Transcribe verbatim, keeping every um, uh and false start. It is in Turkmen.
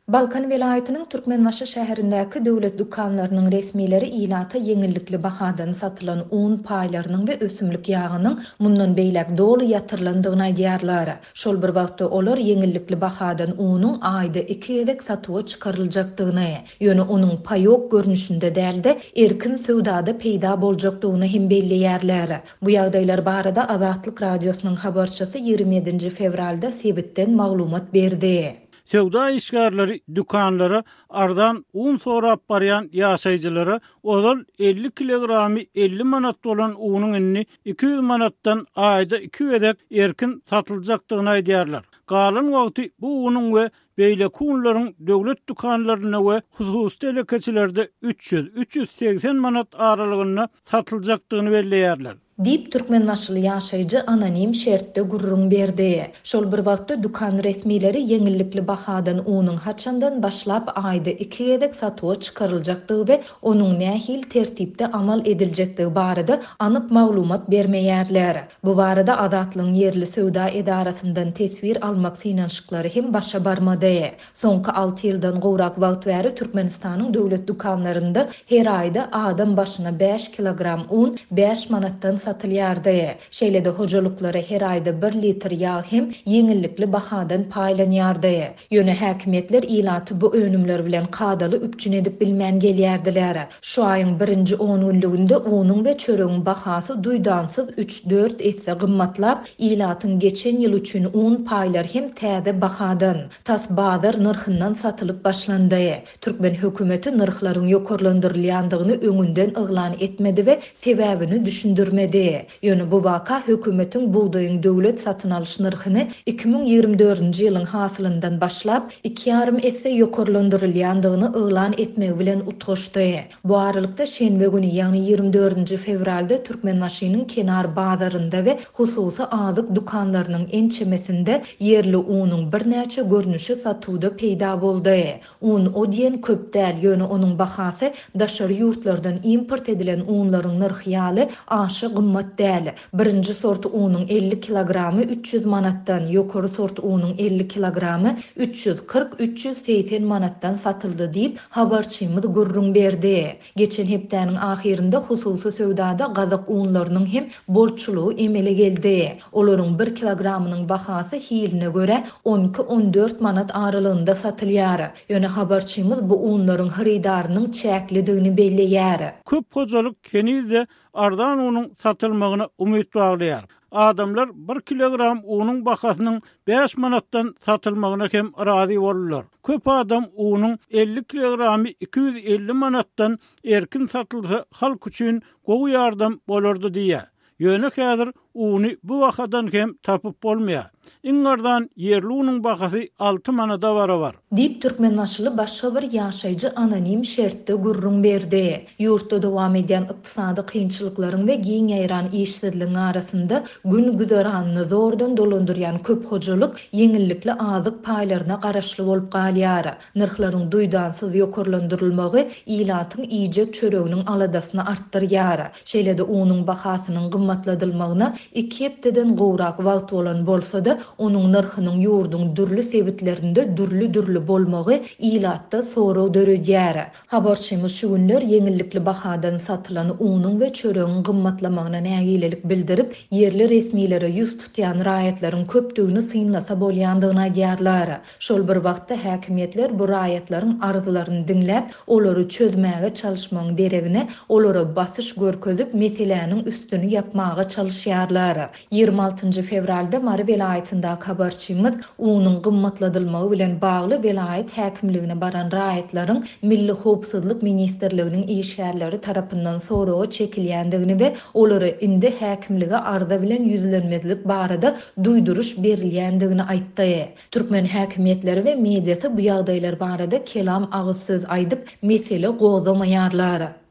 Balkan vilayetinin Türkmenbaşı şäherindäki döwlet dukanlarynyň resmileri ilata yeňillikli bahadan satylan un paýlarynyň we ösümlik ýagynyň mundan beýlek dolu ýatyrlandygyny aýdýarlar. Şol bir wagtda olar yeňillikli bahadan unuň aýda iki edek satyga çykaryljakdygyny, ýöne onuň paýok görnüşinde dälde erkin söwdada peýda boljakdygyny hem belleýärler. Bu ýagdaýlar barada Azatlyk radiosynyň habarçysy ýygrimi ýedinji fevralda sebitden maglumat berdi. Sevda işgärleri dükanlara ardan un sorap baryan ýaşaýjylara olal elli kilogramy elli manat bolan unuň inni iki yüz manatdan aýda iki edek erkin satyljakdygyny aýdýarlar. Galan wagty bu unuň we beýle kunlaryň döwlet dukanlaryna we hususy telekeçilerde üç yüz üç yüz seksen manat aralygyna satyljakdygyny belleýärler. Dip Türkmenbaşyly ýaşaýjy anonim şertde gurrun berdi. Şol bir wagtda dukan resmileri yeňillikli bahadan unuň haçandan başlap aýda iki edek satyga çykaryljakdygy we onuň nähil tertipde amal ediljekdigi barada anyk maglumat bermeýärler. Bu barada Azatlyň yerli söwda edarasyndan tesbir almak synanşyklary hem başa barmady. Soňky alty ýyldan gowrak wagt bäri Türkmenistanyň döwlet dukanlarynda her aýda adam başyna beş kilogram un beş manatdan satylýardy. Şeýlede hojalyklara her aýda bir litr ýağ hem yeňillikli bahadan paýlanýardy. Ýöne häkimetler ilaty bu önümler bilen kadaly üpçün edip bilmän gelýärdiler. Şu aýyň birinji on günlüginde unuň we çöregiň bahasy duýdansyz üç dört esse gymmatlap, ilatyň geçen ýyl üçin un paýlar hem täze bahadan tas bazar narhyndan satylyp başlandy. Türkmen hökümeti narhlaryň ýokarlandyrylýandygyny öňünden yglan etmedi we sebäbini düşündirmedi. Ýöne bu waka hökümetiň buğdaýyň döwlet satyn alyş narhyny iki ming ýygrimi dördünji ýylyň hasylyndan başlap iki ýarym esse ýokarlandyrylýandygyny yglan etmek bilen utgaşdy. Bu aralykda şenbe güni ýagny ýygrimi dördünji fevralda Türkmenbaşynyň kenar bazarynda we hususy azyk dukanlarynyň ençemesinde yerli unuň bir näçe görnüşi satuwda peýda boldy. Un o diýen köp däl, ýöne onuň bahasy daşary ýurtlardan import edilen unlaryň narhy ýaly aşy gymmat däl. Birinji sort unuň elli kilogramy üç yüz manatdan, ýokary sort unuň elli kilogramy üç yüz kırk üç yüz seksen manatdan satyldy diýip habarçymyz gurrun berdi. Geçen hepdäniň ahirinde hususy söwdada gazak unlarynyň hem bolçulugy emele geldi. Olaryň bir kilogramynyň bahasy hiline göre on iki on dört manat aralygynda satylýar. Ýöne habarçymyz bu unlaryň hyrydarynyň çäklidigini belleýär. Köp hojalyk kenizde ardan unuň satylmagyna umyt baglaýar. Adamlar bir kilogram unuň bahasynyň beş manatdan satylmagyna hem razy bolurlar. Köp adam unuň elli kilogramy iki yüz elli manatdan erkin satylsa halk üçin gowy ýardam bolardy diýär. Ýöne häzir uny bu wakadan hem tapyp bolmaýar. Ingardan yerli unuň bahasy altı manada barabar. Dip Türkmenbaşyly başga bir ýaşaýjy anonim şertde gurrun berdi. Ýurtda dowam edýän ykdysady kynçylyklaryň we giň ýaýran işsizligiň arasynda gün güzeranyny zordan dolandyrýan köp hojalyk yeňillikli azyk paýlaryna garaşly bolup galýar. Narhlaryň duýdansyz ýokarlandyrylmagy ilatyň iýjek çöreginiň aladasyny artdyrýar. Şeýlede unuň bahasynyň gymmatladylmagyna iki hepdeden gowrak wagt bolan bolsa-da onuň narhynyň ýurdun dürli sebitlerinde dürli-dürli bolmagy ilatda soro döredýär. Habarçymyz şu günler yeňillikli bahadan satylan unuň we çöregiň gymmatlamagyna nägilelik bildirip, yerli resmiýlere ýüz tutýan raýatlaryň köpdigini synlasa bolýandygyny aýdýarlar. Şol bir wagtda häkimetler bu raýatlaryň arzularyny dinläp, olary çözmäge çalışmagyň deregine olara basyş görkezip meseleniň üstüni ýapmaga çalışýarlar. ýygrimi altynjy fevralda Mary vilayetinde habarçymyz unuň gymmatladylmagy bilen bagly vilayet häkimligine baran raýatlaryň Milli Howpsuzlyk Ministrliginiň işgärleri tarapyndan soragy çekilýändigini we olary indi häkimlige arza bilen ýüzlenmezlik barada duýduruş berilýändigini aýtdy. Türkmen häkimetleri we mediasy bu ýagdaýlar barada kelam agyz söz aýdyp mesele gozamaýarlar.